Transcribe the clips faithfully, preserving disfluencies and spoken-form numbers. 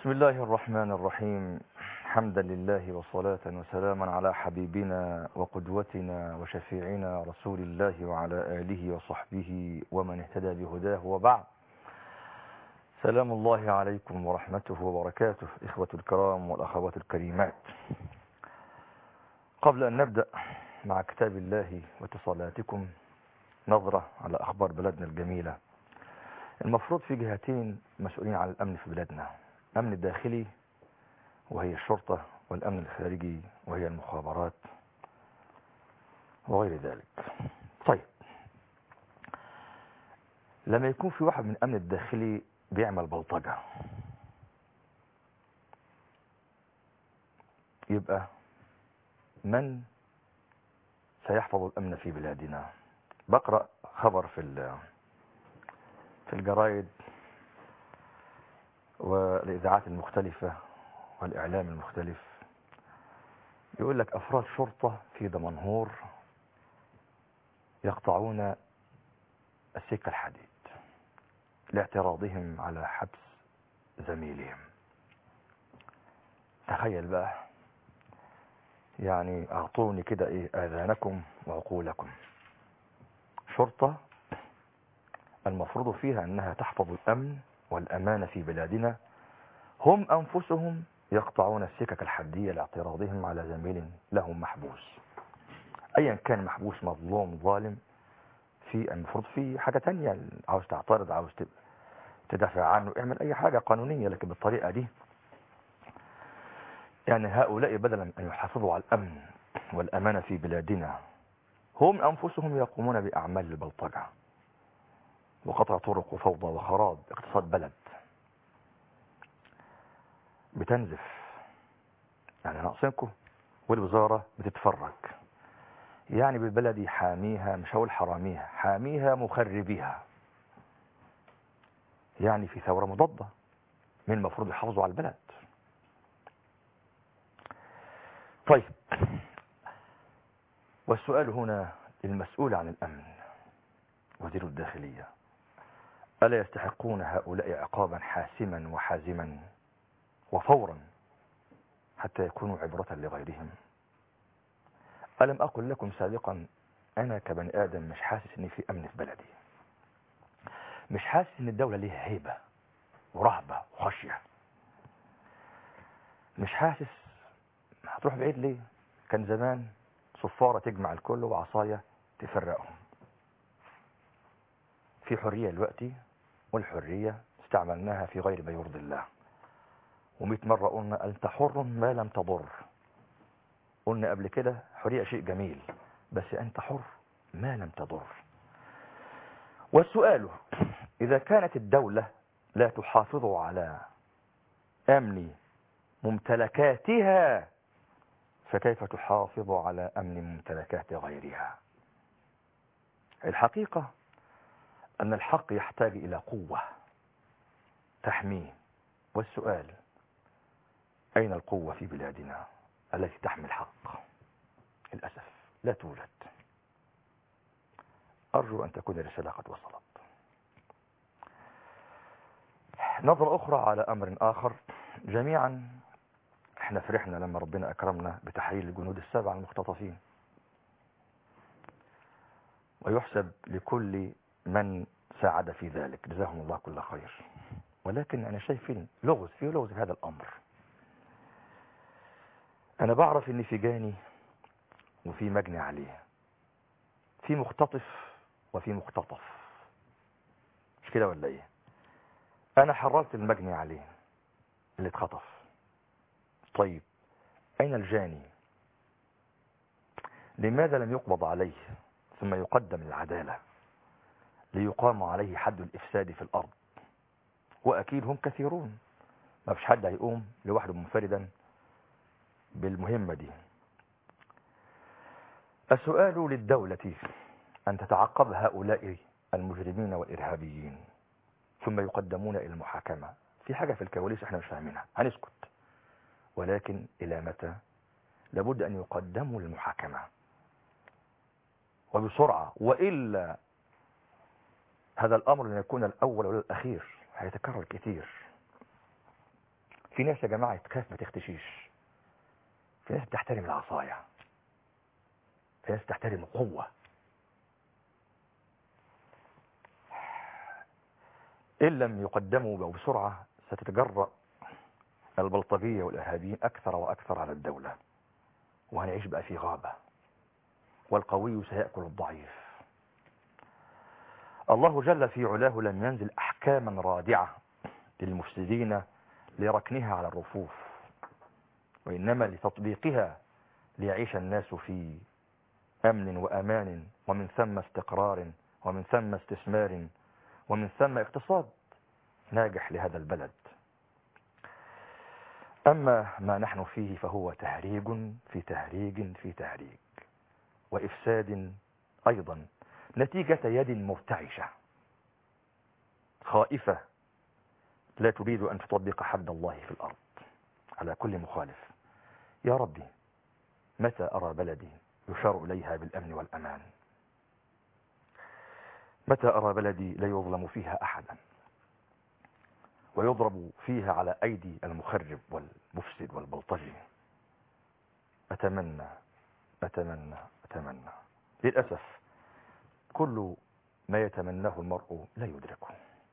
بسم الله الرحمن الرحيم. حمدا لله وصلاة وسلاما على حبيبنا وقدوتنا وشفيعنا رسول الله وعلى آله وصحبه ومن اهتدى بهداه وبعد. سلام الله عليكم ورحمته وبركاته إخوة الكرام والأخوات الكريمات. قبل أن نبدأ مع كتاب الله واتصالاتكم نظرة على أخبار بلدنا الجميلة. المفروض في جهتين مسؤولين عن الأمن في بلادنا: الأمن الداخلي وهي الشرطة، والأمن الخارجي وهي المخابرات وغير ذلك. طيب، لما يكون في واحد من الأمن الداخلي بيعمل بلطجة، يبقى من سيحفظ الأمن في بلادنا؟ بقرأ خبر في في الجرايد والإذاعات المختلفة والإعلام المختلف، يقول لك أفراد شرطة في دمنهور يقطعون السكة الحديد لاعتراضهم على حبس زميلهم. تخيل بقى، يعني أعطوني كده إيه آذانكم وعقولكم. شرطة المفروض فيها أنها تحفظ الأمن والأمان في بلادنا، هم أنفسهم يقطعون السكك الحدية لاعتراضهم على زميل لهم محبوس، أيا كان محبوس، مظلوم، ظالم. في المفروض في حاجة تانية، عاوز تعترض، عاوز تدافع عنه، اعمل أي حاجة قانونية، لكن بالطريقة دي يعني هؤلاء بدلا أن يحافظوا على الأمن والأمان في بلادنا، هم أنفسهم يقومون بأعمال البلطجة وقطع طرق وفوضى وخراب اقتصاد بلد بتنزف. يعني ناقصينكم والوزارة بتتفرج، يعني بالبلدي حاميها، مش هقول حراميها، حاميها مخربيها. يعني في ثورة مضادة، من المفروض يحافظوا على البلد. طيب، والسؤال هنا المسؤول عن الأمن وزير الداخلية: ألا يستحقون هؤلاء عقابا حاسما وحازما وفورا حتى يكونوا عبرة لغيرهم؟ ألم أقل لكم سابقا أنا كبني آدم مش حاسس إن في أمن في بلدي، مش حاسس إن الدولة ليها هيبة ورهبة وخشية، مش حاسس. هتروح بعيد ليه؟ كان زمان صفارة تجمع الكل وعصاية تفرقهم. في حرية دلوقتي، والحرية استعملناها في غير ما يرضي الله. ومئة مرة قلنا أنت حر ما لم تضر. قلنا قبل كده حرية شيء جميل، بس أنت حر ما لم تضر. والسؤال: إذا كانت الدولة لا تحافظ على أمن ممتلكاتها، فكيف تحافظ على أمن ممتلكات غيرها؟ الحقيقة أن الحق يحتاج إلى قوة تحميه. والسؤال: أين القوة في بلادنا التي تحمي الحق؟ للأسف لا توجد. أرجو أن تكون الرسالة قد وصلت. نظرة أخرى على أمر آخر. جميعا احنا فرحنا لما ربنا أكرمنا بتحرير الجنود السبع المختطفين، ويحسب لكل من ساعد في ذلك، جزاهم الله كل خير. ولكن أنا شايفين لغز، في لغز في هذا الأمر. أنا بعرف إن في جاني وفي مجني عليه، في مختطف وفي مختطف، مش كده ولا إيه؟ أنا حررت المجني عليه اللي اتخطف. طيب، أين الجاني؟ لماذا لم يقبض عليه ثم يقدم للعدالة ليقام عليه حد الإفساد في الأرض؟ وأكيد هم كثيرون، ما فيش حد هيقوم لوحده منفردا بالمهمة دي. السؤال للدولة أن تتعقب هؤلاء المجرمين والإرهابيين ثم يقدمون إلى المحاكمة. في حاجة في الكواليس احنا مش فاهمينها، هنسكت، ولكن إلى متى؟ لابد أن يقدموا للمحاكمة وبسرعة، وإلا هذا الأمر لن يكون الأول ولا الأخير، هيتكرر كثير. في ناس يا جماعة تخاف ما تختشيش، في ناس بتحترم العصاية، في ناس تحترم القوة. إن لم يقدموا بسرعة ستتجرأ البلطجية والإرهابيين أكثر وأكثر على الدولة، وهنعيش بقى في غابة، والقوي سيأكل الضعيف. الله جل في علاه لم ينزل أحكاما رادعة للمفسدين لركنها على الرفوف، وإنما لتطبيقها ليعيش الناس في أمن وأمان، ومن ثم استقرار، ومن ثم استثمار، ومن ثم اقتصاد ناجح لهذا البلد. أما ما نحن فيه فهو تهريج في تهريج في تهريج، وإفساد أيضا نتيجة يد مرتعشة خائفة لا تريد أن تطبق حد الله في الأرض على كل مخالف. يا ربي، متى أرى بلدي يشار إليها بالأمن والأمان؟ متى أرى بلدي لا يظلم فيها أحدا ويضرب فيها على أيدي المخرب والمفسد والبلطجي؟ أتمنى أتمنى أتمنى للأسف كل ما يتمناه المرء لا يدركه.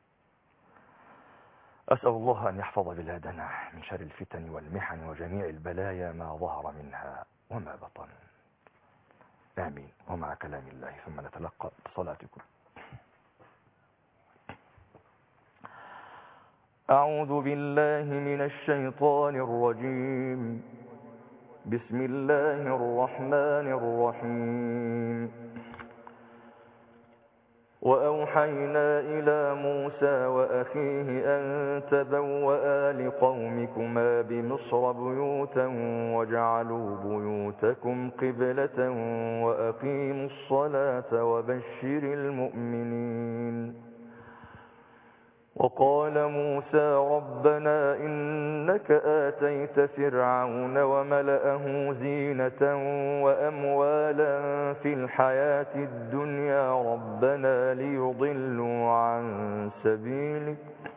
أسأل الله أن يحفظ بلادنا من شر الفتن والمحن وجميع البلايا ما ظهر منها وما بطن. آمين. ومع كلام الله ثم نتلقى بصلاتكم. أعوذ بالله من الشيطان الرجيم. بسم الله الرحمن الرحيم. وأوحينا إلى موسى وأخيه أن تبوأ لقومكما بمصر بيوتا وجعلوا بيوتكم قبلة وأقيموا الصلاة وبشر المؤمنين. وقال موسى ربنا إنك آتيت فرعون وملأه زينة وأموالا في الحياة الدنيا ربنا ليضلوا عن سبيلك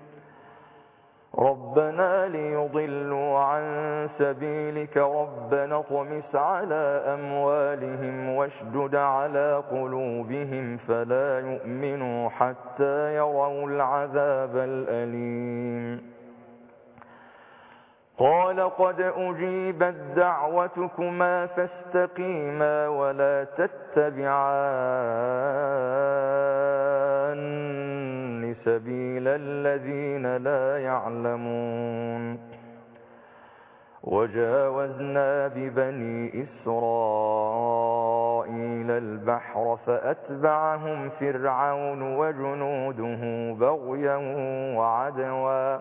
ربنا ليضلوا عن سبيلك ربنا اطمس على أموالهم واشدد على قلوبهم فلا يؤمنوا حتى يروا العذاب الأليم. قال قد أجيبت دعوتكما فاستقيما ولا تتبعان سبيل الذين لا يعلمون. وجاوزنا ببني إسرائيل البحر فأتبعهم فرعون وجنوده بغيا وعدوا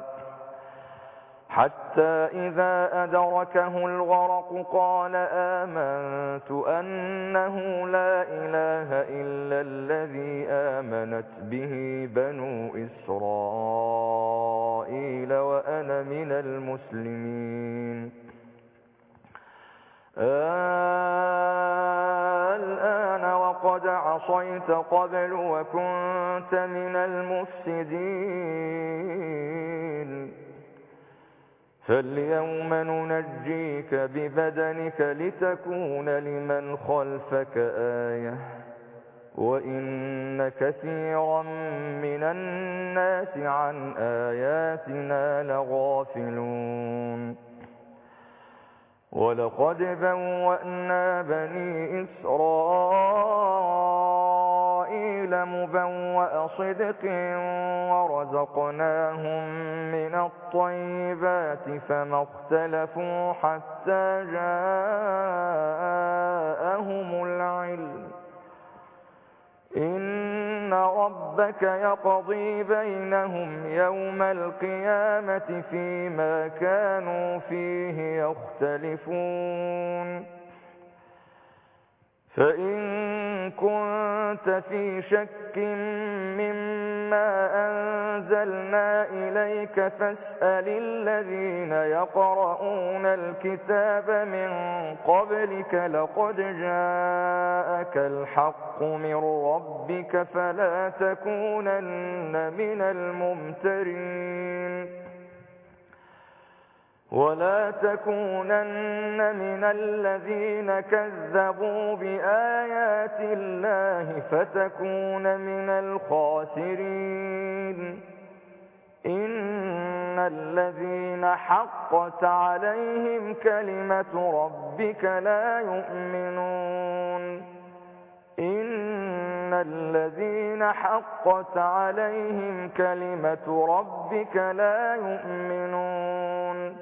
حتى إذا أدركه الغرق قال آمنت أنه لا إله إلا الذي آمنت به بنو إسرائيل وأنا من المسلمين. الآن وقد عصيت قبل وكنت من المفسدين فاليوم ننجيك ببدنك لتكون لمن خلفك آية وإن كثيرا من الناس عن آياتنا لغافلون. ولقد بوأنا بني إسرائيل مبوأ صدق ورزقناهم من الطيبات فما اختلفوا حتى جاءهم العلم إن ربك يقضي بينهم يوم القيامة فيما كانوا فيه يختلفون. فإن كنت في شك مما أنزلنا إليك فاسأل الذين يقرؤون الكتاب من قبلك لقد جاءك الحق من ربك فلا تكونن من الممترين. ولا تكونن من الذين كذبوا بآيات الله فتكون من الخاسرين إن الذين حقت عليهم كلمة ربك لا يؤمنون إن الذين حقت عليهم كلمة ربك لا يؤمنون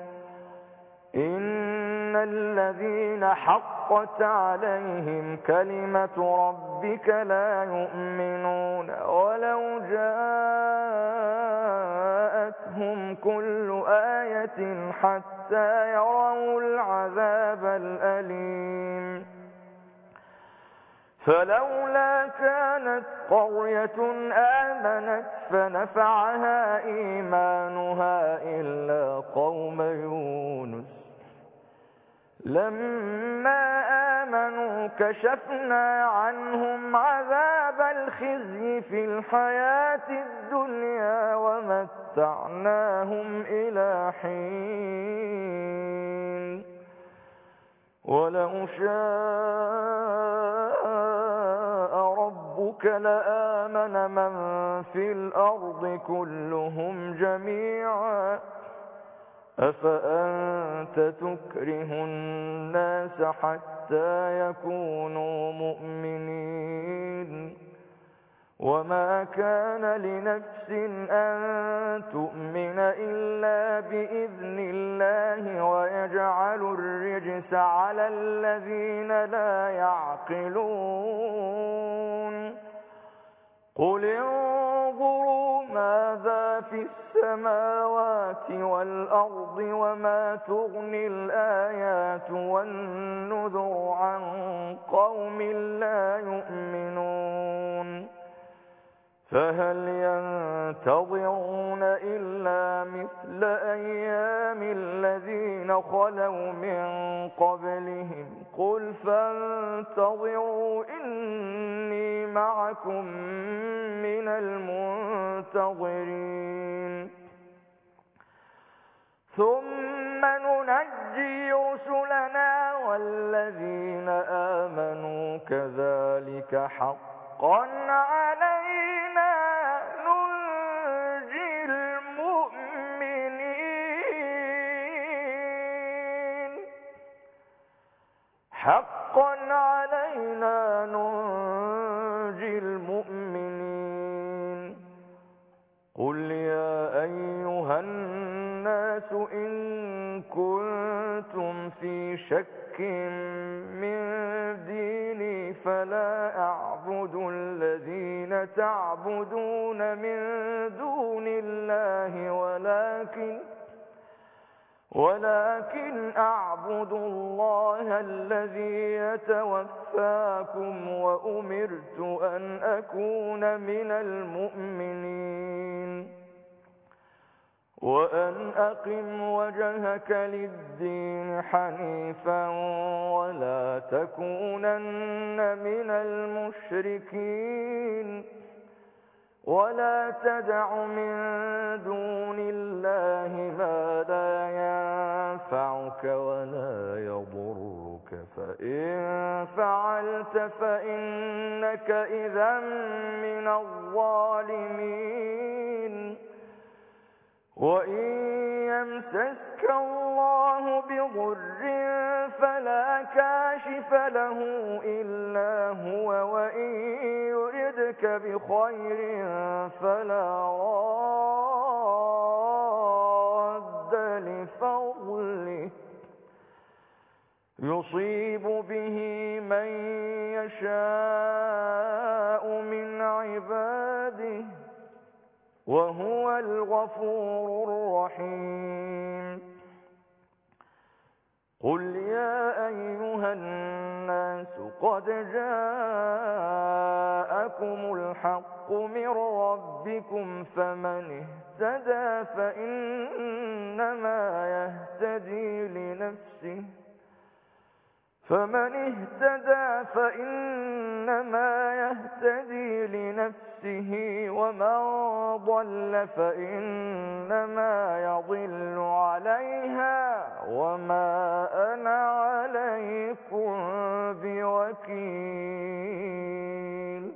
إن الذين حقت عليهم كلمة ربك لا يؤمنون ولو جاءتهم كل آية حتى يروا العذاب الأليم فلولا كانت قرية آمنت فنفعها إيمانها إلا قوم يونس لما آمنوا كشفنا عنهم عذاب الخزي في الحياة الدنيا ومتعناهم إلى حين ولو شاء ربك لآمن من في الأرض كلهم جميعا أفأنت تكره الناس حتى يكونوا مؤمنين وما كان لنفس أن تؤمن إلا بإذن الله ويجعل الرجس على الذين لا يعقلون قل انظروا ماذا في السماوات والأرض وما تغني الآيات والنذر عن قوم لا يؤمنون فهل ينتظرون إلا مثل أيام الذين خلوا من قبلهم قل فانتظروا إني معكم من المنتظرين ثم ننجي رسلنا والذين آمنوا كذلك حقا علينا ننجي المؤمنين حقا علينا ننجي المؤمنين قل يا أيها الناس إن كنتم في شك من ديني فلا أعبد الذين تعبدون من دون الله ولكن ولكن أعبد الله الذي يتوفاكم وأمرت أن أكون من المؤمنين وأن أقم وجهك للدين حنيفا ولا تكونن من المشركين ولا تدع من دون الله ما لا ينفعك ولا يضرك فإن فعلت فإنك إذا من الظالمين وإن يمسسك الله بضر فلا كاشف له إلا هو وإن يردك بخير فلا راد لفضله يصيب به من يشاء من عباده وهو الغفور الرحيم قل يا أيها الناس قد جاءكم الحق من ربكم فمن اهتدى فإنما يهتدي لنفسه فمن اهتدى فإنما يهتدي لنفسه ومن ضل فإنما يضل عليها وما أنا عليكم بوكيل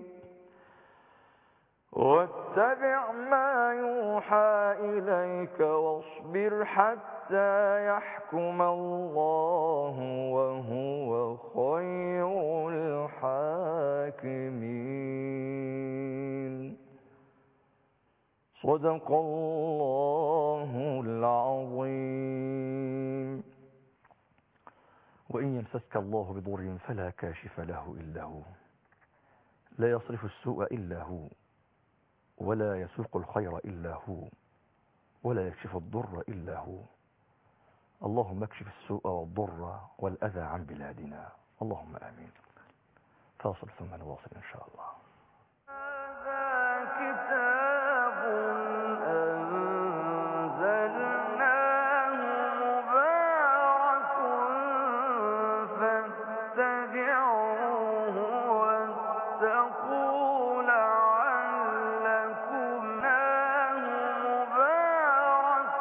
واتبع ما يوحى إليك واصبر حتى يحكم الله وهو خير الحاكمين. صدق الله العظيم. وإن يمسسك الله بضر فلا كاشف له إلا هو، لا يصرف السوء إلا هو، ولا يسوق الخير إلا هو، ولا يكشف الضر إلا هو. اللهم اكشف السوء والضر والأذى عن بلادنا، اللهم آمين. فاصل ثم نواصل إن شاء الله. هذا كتاب أنزلناه مبارك فاتبعوه واتقوا لعلكم مبارك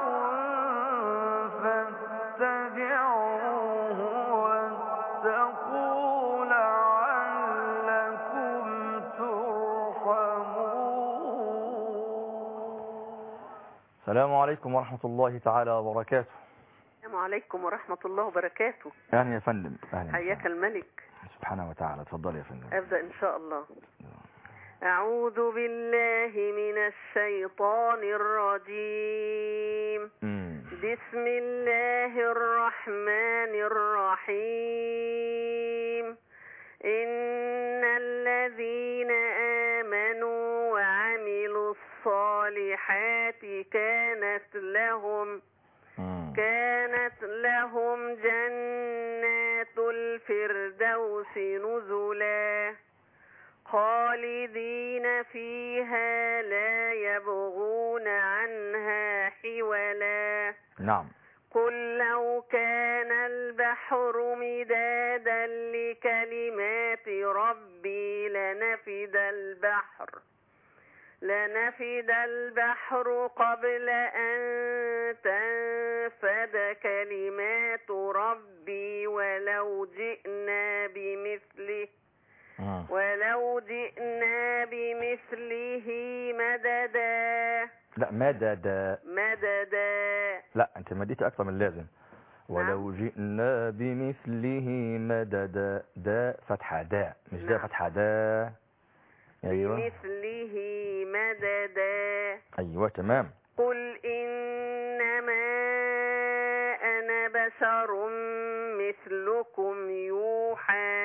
فاتبعوه واتقوا لعلكم السلام عليكم ورحمة الله تعالى وبركاته. السلام عليكم ورحمة الله وبركاته. أهلا يا فندم. أهلا. حياك الملك سبحانه وتعالى. تفضل يا فندم. أبدأ إن شاء الله. أعوذ بالله من الشيطان الرجيم. مم. بسم الله الرحمن الرحيم. إن الذين آمنوا وعملوا الصالحات كانت لهم مم. كانت لهم جنات الفردوس نزلا خالدين فيها لا يبغون عنها حولا. نعم. قل لو كان البحر مدادا لكلمات ربي لنفد البحر لنفد البحر قبل أن تنفد كلمات ربي ولو جئنا بمثله مم. ولو جئنا بمثله مددا. لا مددا. مددا. لا أنت مديت أكثر من اللازم. ولو جئنا بمثله مددا. دا فتحة دا مش دا نعم. فتحة دا. أيوة. بمثله مددا. أيوة تمام. قل إنما أنا بشر مثلكم يوحى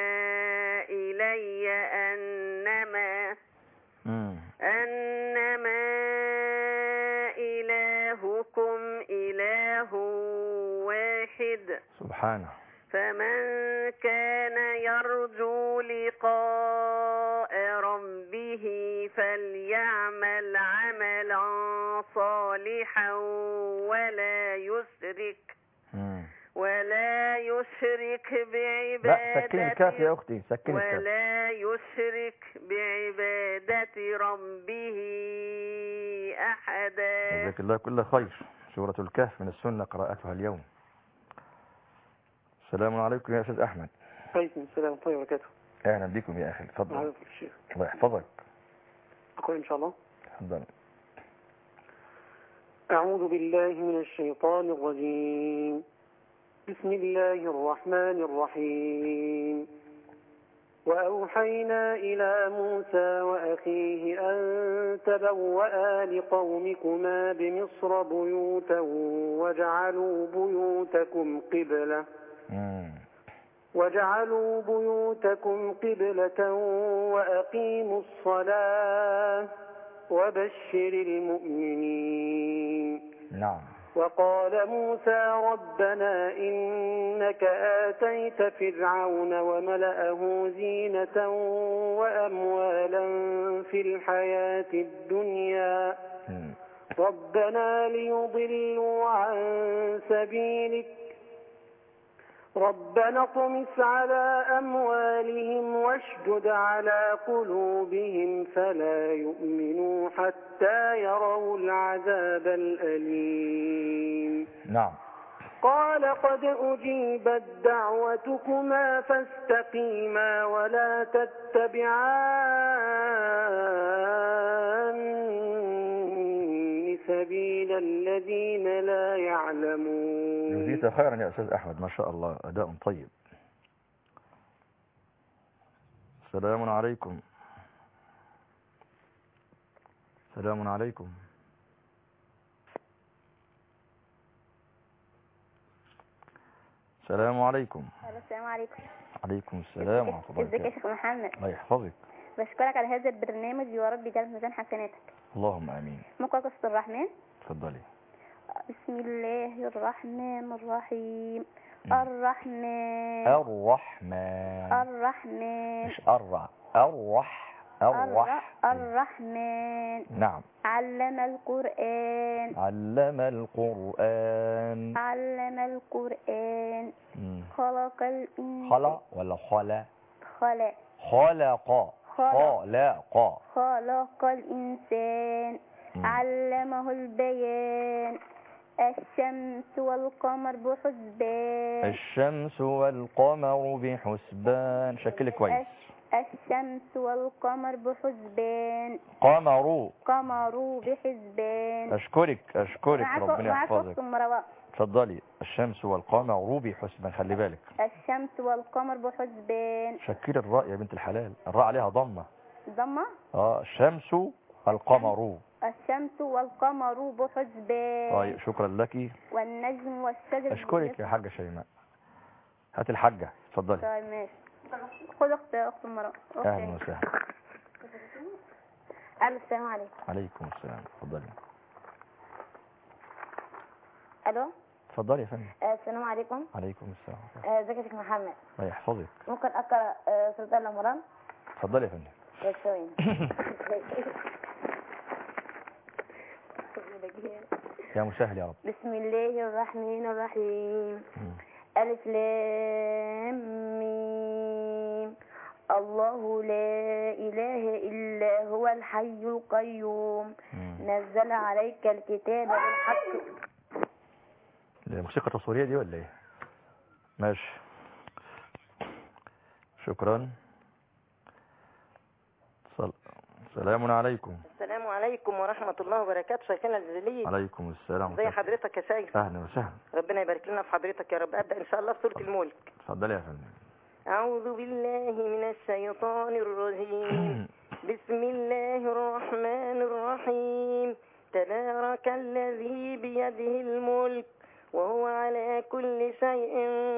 إلي أنما مم. أنما إلهكم إله واحد. سبحانه. فمن كان يرجو لقاء ربه فليعمل عملا صالحا ولا يشرك مم. ولا يشرك لا بعبادة سكين الكاف يا أختي سكين الكاف. ولا يشرك بعبادة ربه أحدا. جزاك الله كل خير. سورة الكهف من السنة قراءتها اليوم. السلام عليكم يا أستاذ أحمد. عليكم السلام ورحمة الله وبركاته. أهلا بكم يا أخي. تفضل. معاذ الشيخ. الله يحفظك. أقول إن شاء الله. تفضل. أعوذ بالله من الشيطان الرجيم. بسم الله الرحمن الرحيم. وأوحينا إلى موسى وأخيه أن تبوأ لقومكما بمصر بيوتا وجعلوا بيوتكم قبلة وجعلوا بيوتكم قبلة وأقيموا الصلاة وبشر المؤمنين. نعم. وقال موسى ربنا إنك آتيت فرعون وملأه زينة وأموالا في الحياة الدنيا ربنا ليضلوا عن سبيلك ربنا اطمس على أموالهم واشدد على قلوبهم فلا يؤمنوا حتى يروا العذاب الأليم. نعم. قال قد أجيبت دعوتكما فاستقيما ولا تتبعان سبيل الذين لا يعلمون. جزيت خيرا يا أستاذ أحمد، ما شاء الله، أداء طيب. السلام عليكم. السلام عليكم. السلام عليكم. السلام عليكم. عليكم السلام ورحمة الله ازيك يا وبركاته. شيخ محمد؟ الله يحفظك. بشكرك على هذا البرنامج ويا رب يجعل ميزان حسناتك. اللهم آمين. ممكن قصة الرحمن؟ تفضلي. بسم الله الرحمن الرحيم. مم. الرحمن الرحمن الرحمن مش الرح الرح الرح الرحمن نعم. علم القرآن علم القرآن علم القرآن مم. خلق الإنسان. خلق ولا خلق؟ خلق خلق خلق خلق الإنسان. مم. علمه البيان. الشمس والقمر بحسبان. الشمس والقمر بحسبان. شكل كويس. الشمس والقمر بحسبان. قمر قمر بحسبان. أشكرك أشكرك معاك- ربنا معاك يحفظك. وقت مروان. اتفضلي. الشمس والقمر بحسبان، خلي بالك. الشمس والقمر بحسبان. شكل الراء يا بنت الحلال، الراء عليها ضمة. ضمة. اه الشمس القمر. الشمس والقمر بحسبان. طيب شكرا لك. والنجم والشجر. أشكرك يا حاجة شيماء. هات الحاجة اتفضلي. طيب ماشي. خد اخت اخت مروان. أهلا وسهلا. الو السلام عليكم. عليكم السلام. اتفضلي. الو اتفضلي يا فندم. آه، السلام عليكم. عليكم السلام. آه، ازيك يا شيخ محمد؟ الله يحفظك. ممكن اقرا آه، سوره ال عمران؟ اتفضلي يا فندم. بس ثواني. يا مسهل يا رب. بسم الله الرحمن الرحيم. مم. ألف لام ميم. الله لا إله إلا هو الحي القيوم. مم. نزل عليك الكتاب بالحق. دي موسيقى تصويرية دي ولا ايه؟ ماشي. شكرا. صل... سلام عليكم. السلام عليكم ورحمة الله وبركاته. شيخنا الجليل، عليكم السلام. ازي حضرتك يا سيد؟ اهلا وسهلا. ربنا يبارك لنا في حضرتك يا رب. أبدأ إن شاء الله في سورة الملك. اتفضلي يا فندم. أعوذ بالله من الشيطان الرجيم. بسم الله الرحمن الرحيم. تبارك الذي بيده الملك وهو على كل شيء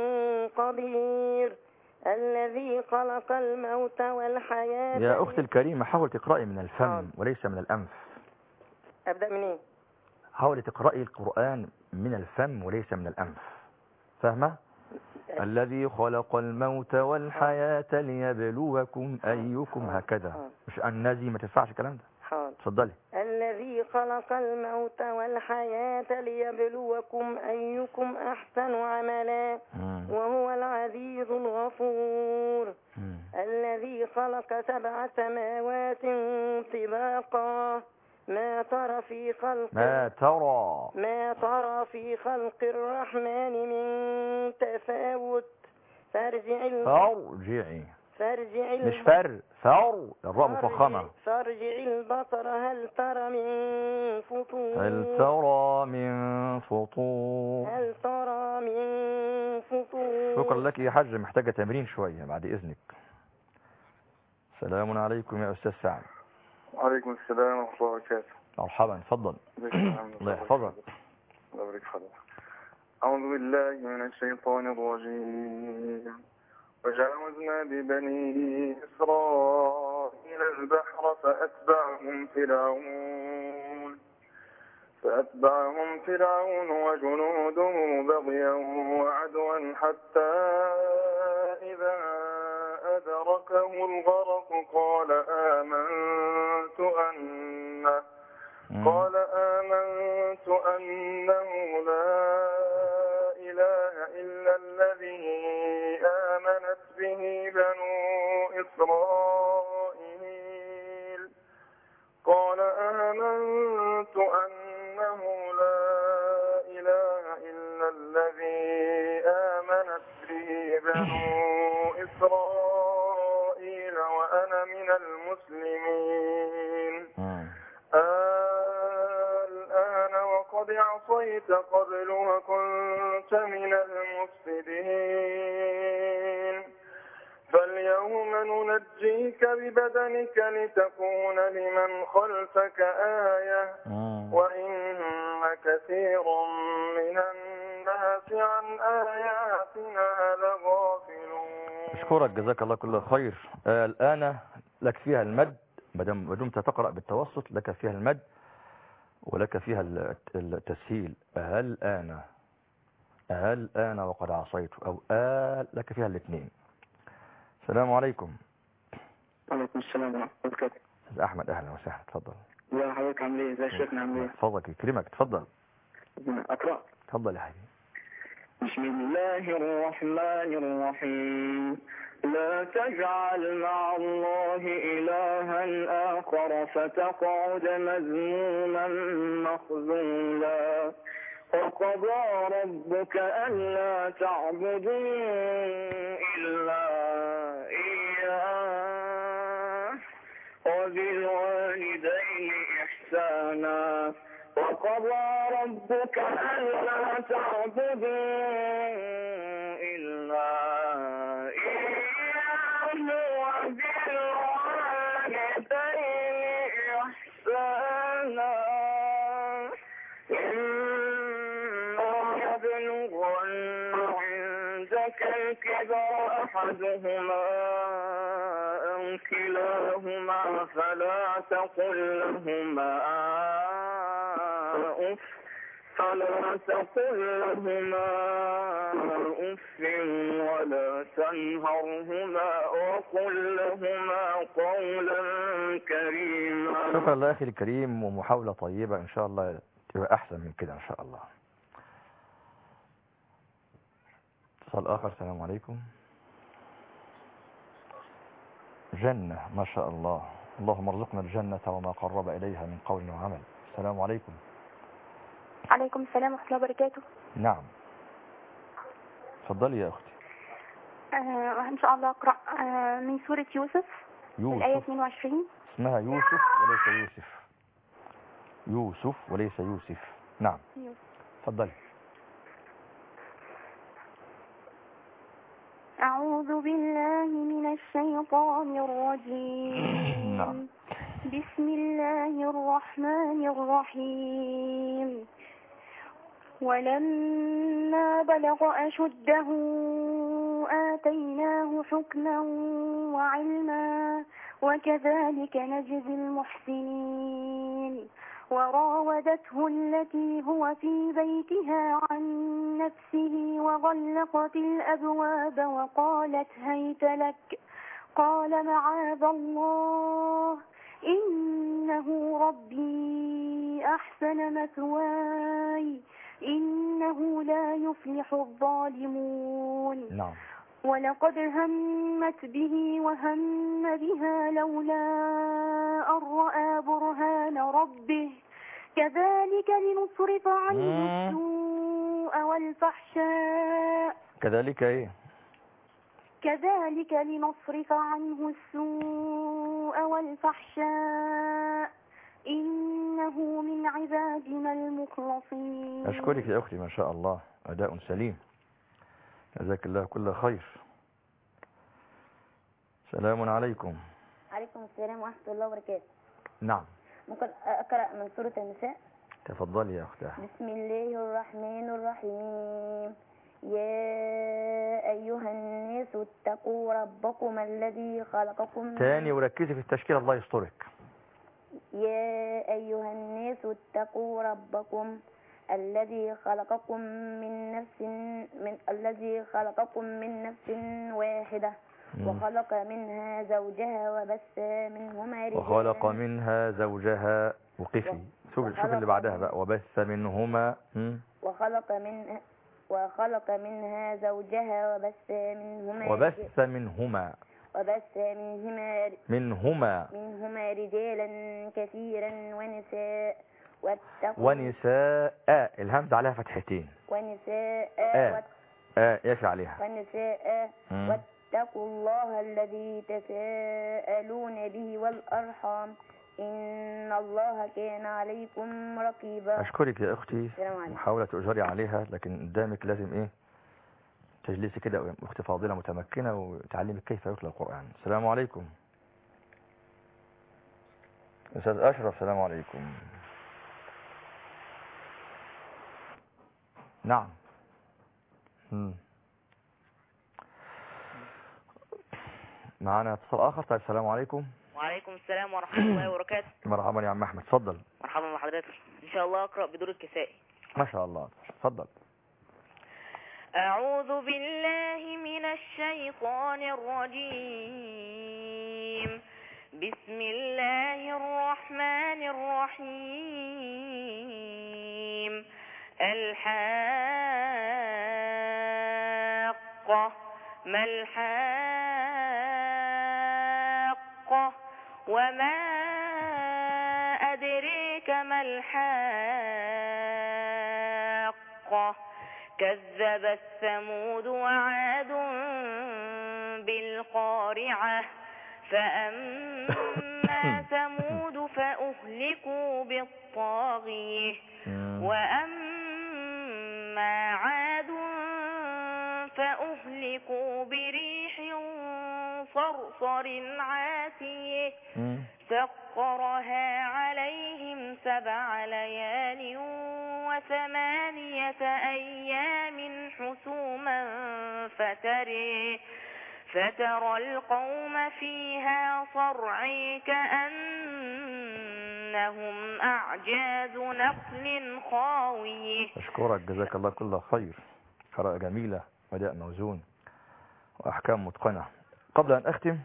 قدير. الذي خلق الموت والحياة. يا أختي الكريمة حاول تقرأي من الفم آه. وليس من الأنف. أبدأ منين؟ حاولي تقرأي القرآن من الفم وليس من الأنف. فاهمة؟ الذي خلق الموت والحياة ليبلوكم أيكم هكذا. مش النازي، ما تدفعش الكلام ده. حاضر. اتفضلي. الذي خلق الموت والحياة ليبلوكم أيكم أحسن عملا مم. وهو العزيز الغفور. مم. الذي خلق سبع سماوات طباقا ما ترى في خلق ما ترى ما ترى في خلق الرحمن من تفاوت فارجع ال... فارجعي. فارجع ال... مش فر فار الراء فارجع- مفخمة. فارجع البصر هل ترى من فطور هل ترى من فطور. هل ترى من فطور. شكرا لك يا حاج، محتاجة تمرين شوية بعد إذنك. السلام عليكم يا أستاذ سعد. وعليكم السلام ورحمة الله وبركاته. مرحبا اتفضل. ازيك يا محمد؟ الله يحفظك. الله يبارك في حضرتك. أعوذ بالله من الشيطان الرجيم. وجاوزنا ببني إسرائيل البحر فأتبعهم فرعون فأتبعهم فرعون وجنوده بغيا وعدوا حتى إذا أدركه الغرق قال آمنت أنه قال آمنت أنه لا إله إلا الذي عصيت قبل وكنت من المفسدين فاليوم ننجيك ببدنك لتكون لمن خلفك آية وإن كثيرا من الناس عن آياتنا لغافلون. أشكرك جزاك الله كل خير. آه الآن لك فيها المد، ما دمت تقرأ بالتوسط لك فيها المد ولك فيها التسهيل. هل آن هل آن وقد عصيت أو آل، لك فيها الاثنين. السلام عليكم. وعليكم السلام ورحمة الله وبركاته. أستاذ أحمد أهلا وسهلا، تفضل. ازي حضرتك عامل ايه؟ ازي شيخنا عامل ايه؟ تفضل يكرمك، تفضل. أقرأ. تفضل يا حبيبي. بسم الله الرحمن الرحيم. لا تجعل مع الله إلها آخر فتقعد مذموما مخذولا. وقضى ربك ألا تعبدوا إلا إياه وبالوالدين إحسانا. وقضى ربك ألا تعبدوا إلا إياه وبالوالدين إحسانا. إما يبلغن عندك الكبر أحدهما أو كلاهما فلا تقل لهما أف فلا تقل لهما أف ولا تنهرهما وقل لهما قولا كريما. شكرا لأخي الكريم، ومحاولة طيبة إن شاء الله تبقى أحسن من كده إن شاء الله. اتصال آخر. السلام عليكم. جنة ما شاء الله، اللهم ارزقنا الجنة وما قرب إليها من قول وعمل. السلام عليكم. عليكم السلام ورحمة الله وبركاته. نعم تفضلي يا أختي. آه إن شاء الله أقرأ آه من سورة يوسف، يوسف الآية اثنين وعشرين. اسمها يوسف وليس يوسف. يوسف وليس يوسف. نعم تفضلي. أعوذ بالله من الشيطان الرجيم. نعم. بسم الله الرحمن الرحيم. ولما بلغ أشده آتيناه حكما وعلما وكذلك نجزي المحسنين. وراودته التي هو في بيتها عن نفسه وغلقت الأبواب وقالت هيت لك قال معاذ الله إنه ربي أحسن مثواي إنه لا يفلح الظالمون. نعم. ولقد همت به وهم بها لولا أن رأى برهان ربه كذلك لنصرف عنه السوء والفحشاء كذلك ايه كذلك لنصرف عنه السوء والفحشاء إنه من عبادنا المخلصين. أشكرك يا أختي، ما شاء الله أداء سليم، جزاك الله كل خير. سلام عليكم. عليكم السلام ورحمة الله وبركاته. نعم. ممكن أقرأ من سورة النساء؟ تفضلي يا أختي. بسم الله الرحمن الرحيم. يا أيها الناس اتقوا ربكم الذي خلقكم. تاني وركزي في التشكيل الله يسترك. يا أيها الناس اتقوا ربكم الذي خلقكم من نفس من الذي خلقكم من نفس واحدة وخلق منها زوجها وبث منهما رجالا وخلق منها زوجها. وقفي شوف شوف اللي بعدها بقى. وبث منهما وخلق منها وخلق منها زوجها وبث منهما وبث منهما وبث منهما منهما منهما رجالا كثيرا ونساء ونساء. الهمز عليها فتحتين. ونساء آه. آه. يفي عليها. ونساء واتقوا الله الذي تساءلون به والأرحام إن الله كان عليكم رقيبا. أشكرك يا أختي. السلام عليكم. محاولة تؤجري عليها، لكن قدامك لازم إيه تجلسي كده أختي فاضلة متمكنة وتعلمك كيف يتلى القرآن. السلام عليكم أستاذ أشرف. السلام عليكم. نعم. مم. معنا اتصال آخر. طيب السلام عليكم. وعليكم السلام ورحمة الله وبركاته. مرحبا يا عم أحمد، اتفضل. مرحبا بحضرتك. إن شاء الله أقرأ بدور الكسائي. ما شاء الله، اتفضل. أعوذ بالله من الشيطان الرجيم. بسم الله الرحمن الرحيم. الحاقة ما الحاقة وما أدريك ما الحاقة كذبت ثمود وعاد بالقارعة فأما ثمود فأهلكوا بالطاغية وأما عاد فأهلكوا بريح صرصر عاتية سخرها عليهم سبع ليال وثمانية أيام حسوما فتري فترى القوم فيها صرعى كأنهم أعجاز نخل خاوية. أشكرك، جزاك الله كل خير. قراءة جميلة وداء موزون وأحكام متقنة. قبل أن أختم،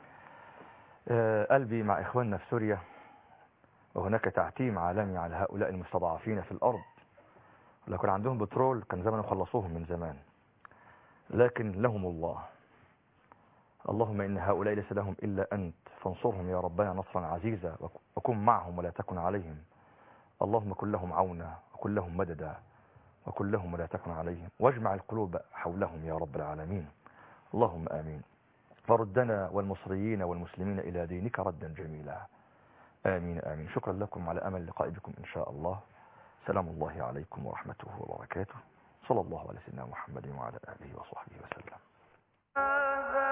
قلبي مع إخواننا في سوريا، وهناك تعتيم عالمي على هؤلاء المستضعفين في الأرض. لو كان عندهم بترول كان زمان خلصوهم من زمان، لكن لهم الله. اللهم إن هؤلاء ليس لهم إلا أنت، فانصرهم يا ربنا نصرا عزيزا وكن معهم ولا تكن عليهم. اللهم كن لهم عونا وكن لهم مددا وكن لهم ولا تكن عليهم، واجمع القلوب حولهم يا رب العالمين. اللهم آمين. فردنا والمصريين والمسلمين إلى دينك ردا جميلا. آمين آمين. شكرا لكم، على أمل لقاء بكم إن شاء الله. سلام الله عليكم ورحمته وبركاته. صلى الله على سيدنا محمد وعلى آله وصحبه وسلم.